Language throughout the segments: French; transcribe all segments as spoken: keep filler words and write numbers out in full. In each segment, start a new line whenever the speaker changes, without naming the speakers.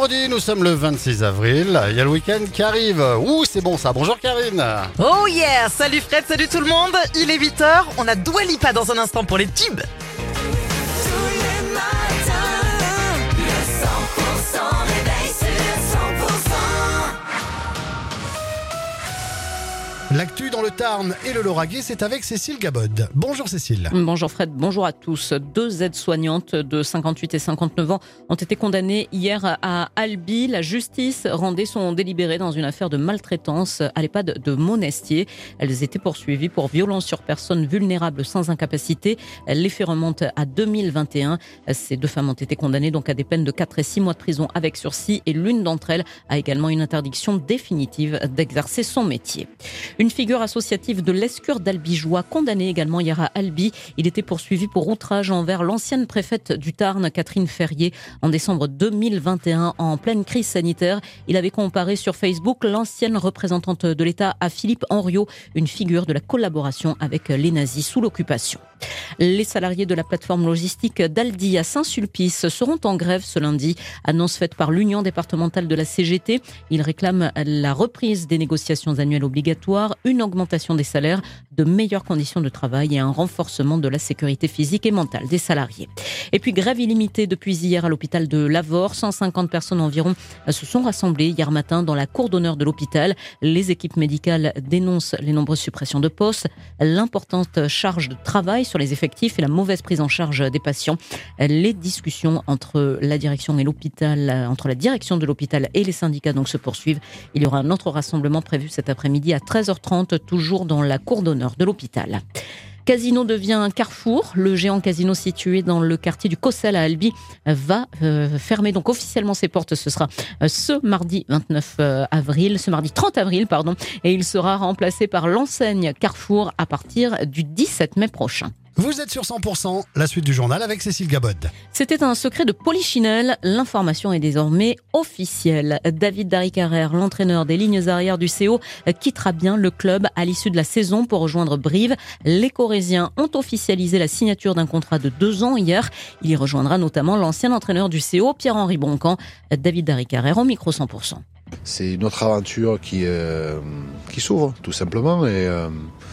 vendredi, nous sommes le vingt-six avril. Il y a le week-end qui arrive. Ouh, c'est bon ça. Bonjour Karine.
Oh yeah, salut Fred, salut tout le monde. Il est huit heures, on a Dua Lipa dans un instant pour les tubes.
L'actu dans le Tarn et le Lauragais, c'est avec Cécile Gabod. Bonjour Cécile.
Bonjour Fred, bonjour à tous. Deux aides-soignantes de cinquante-huit et cinquante-neuf ans ont été condamnées hier à Albi. La justice rendait son délibéré dans une affaire de maltraitance à l'EHPAD de Monestier. Elles étaient poursuivies pour violence sur personnes vulnérables sans incapacité. Les faits remontent à deux mille vingt et un. Ces deux femmes ont été condamnées donc à des peines de quatre et six mois de prison avec sursis et l'une d'entre elles a également une interdiction définitive d'exercer son métier. Une figure associative de l'Escure d'Albigeois, condamné également hier à Albi. Il était poursuivi pour outrage envers l'ancienne préfète du Tarn, Catherine Ferrier, en décembre deux mille vingt et un, en pleine crise sanitaire. Il avait comparé sur Facebook l'ancienne représentante de l'État à Philippe Henriot, une figure de la collaboration avec les nazis sous l'occupation. Les salariés de la plateforme logistique d'Aldi à Saint-Sulpice seront en grève ce lundi. Annonce faite par l'Union départementale de la C G T. Ils réclament la reprise des négociations annuelles obligatoires, une augmentation des salaires, de meilleures conditions de travail et un renforcement de la sécurité physique et mentale des salariés. Et puis grève illimitée depuis hier à l'hôpital de Lavore. cent cinquante personnes environ se sont rassemblées hier matin dans la cour d'honneur de l'hôpital. Les équipes médicales dénoncent les nombreuses suppressions de postes, l'importante charge de travail sur les effectifs et la mauvaise prise en charge des patients. Les discussions entre la direction et l'hôpital, entre la direction de l'hôpital et les syndicats donc se poursuivent. Il y aura un autre rassemblement prévu cet après-midi à treize heures trente, toujours dans la cour d'honneur de l'hôpital. Casino devient un carrefour. Le géant casino situé dans le quartier du Cossel à Albi va euh, fermer donc officiellement ses portes. Ce sera euh, ce mardi vingt-neuf avril, ce mardi trente avril, pardon, et il sera remplacé par l'enseigne Carrefour à partir du dix-sept mai prochain.
Vous êtes sur cent pour cent, la suite du journal avec Cécile Gabod.
C'était un secret de Polichinelle. L'information est désormais officielle. David Darricarer, l'entraîneur des lignes arrières du C O, quittera bien le club à l'issue de la saison pour rejoindre Brive. Les Corésiens ont officialisé la signature d'un contrat de deux ans hier. Il y rejoindra notamment l'ancien entraîneur du C O, Pierre-Henri Boncan. David Darricarer au micro cent pour cent.
C'est une autre aventure qui, euh, qui s'ouvre, tout simplement. Et, euh,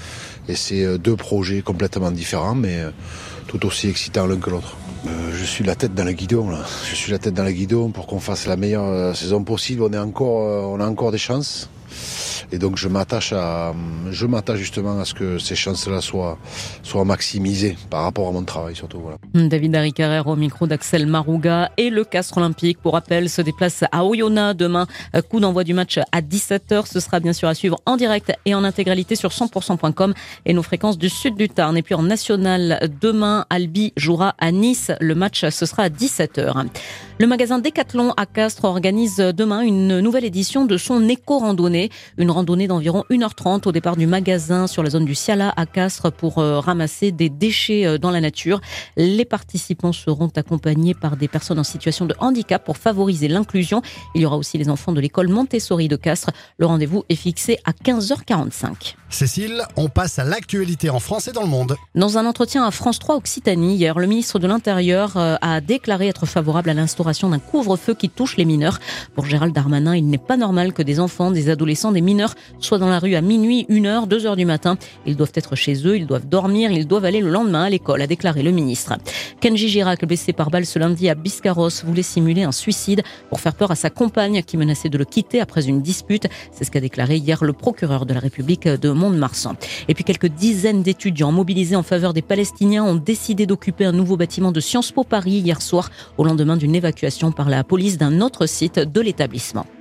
et c'est deux projets complètement différents, mais tout aussi excitants l'un que l'autre. Euh, je suis la tête dans le guidon, là. Je suis la tête dans le guidon pour qu'on fasse la meilleure saison possible. On est encore, on a encore des chances. Et donc je m'attache à, je m'attache justement à ce que ces chances-là soient, soient maximisées par rapport à mon travail surtout. Voilà.
David Darricarer au micro d'Axel Marouga et le Castres Olympique, pour rappel, se déplace à Oyonnax demain. Coup d'envoi du match à dix-sept heures. Ce sera bien sûr à suivre en direct et en intégralité sur cent pour cent point com et nos fréquences du sud du Tarn. Et puis en national, demain, Albi jouera à Nice. Le match, ce sera à dix-sept heures. Le magasin Décathlon à Castres organise demain une nouvelle édition de son éco-randonnée. Une randonnée d'environ une heure trente au départ du magasin sur la zone du Ciala à Castres pour euh, ramasser des déchets euh, dans la nature. Les participants seront accompagnés par des personnes en situation de handicap pour favoriser l'inclusion. Il y aura aussi les enfants de l'école Montessori de Castres. Le rendez-vous est fixé à quinze heures quarante-cinq.
Cécile, on passe à l'actualité en France et dans le monde.
Dans un entretien à France trois Occitanie, hier, le ministre de l'Intérieur euh, a déclaré être favorable à l'instauration d'un couvre-feu qui touche les mineurs. Pour Gérald Darmanin, il n'est pas normal que des enfants, des adolescents, des mineurs soient dans la rue à minuit, une heure, deux heures du matin. Ils doivent être chez eux, ils doivent dormir, ils doivent aller le lendemain à l'école, a déclaré le ministre. Kenji Girac, blessé par balle ce lundi à Biscarrosse, voulait simuler un suicide pour faire peur à sa compagne qui menaçait de le quitter après une dispute. C'est ce qu'a déclaré hier le procureur de la République de Mont-de-Marsan. Et puis quelques dizaines d'étudiants mobilisés en faveur des Palestiniens ont décidé d'occuper un nouveau bâtiment de Sciences Po Paris hier soir au lendemain d'une évacuation par la police d'un autre site de l'établissement.